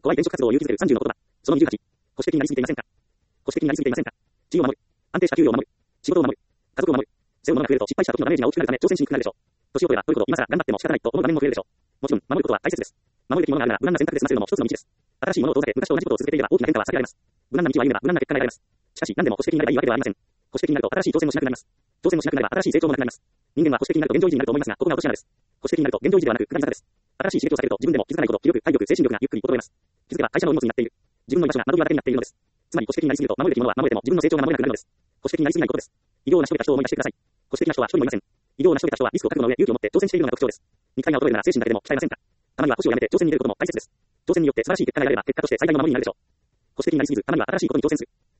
怖い転職活動を勇気づける30の言葉。その28。保守的になりすぎていませんか？保守的になりすぎていませんか？地位を守る。安定した給与を守る。仕事を守る。家族を守る。背負うものが増えると失敗した時のダメージが大きくなるため挑戦しにくくなるでしょう。年を取れば取るほど今更頑張っても仕方ないと思う場面も増えるでしょう。もちろん、守ることは大切です。守るべきものがあるなら無難な選択で済ませるのも一つの道です。新しいものを遠ざけ、昔と同じことを続けていれば大きな変化は避けられます。無難な道を歩めば無難な結果が得られます。しかし、何でも保守的になればいいわけではありません。保守的になると新しい挑戦もしなくなります。挑戦もしなくなれば新しい成長もなくなります。人間は保守的になると現状維持になると思いますが、ここが落とし穴です。保守的になると現状維持ではなく、不可逆です。新しい刺激を避けると自分でも気づかないほど気力、体力、精神力がゆっくり衰えます。気づけば会社の荷物になっている。自分の居場所が窓際だけになっているのです。つまり保守的になりすぎると守るべきものは守れても自分の成長が守れなくなるのです。保守的になりすぎないことです。偉業を成し遂げた人を思い出してください。保守的な人は一人もいません。偉業を成し遂げた人はリスクを覚悟の上、勇気を持って挑戦しているのが特徴です。肉体が衰えるなら精神だけでも鍛えませんか？たまには保守をやめて挑戦に出ることも大切です。挑戦によって素晴らしい結果が得られれば結果として最大の守りになるでしょう。保守的になりすぎず、たまには新しいことに挑戦する。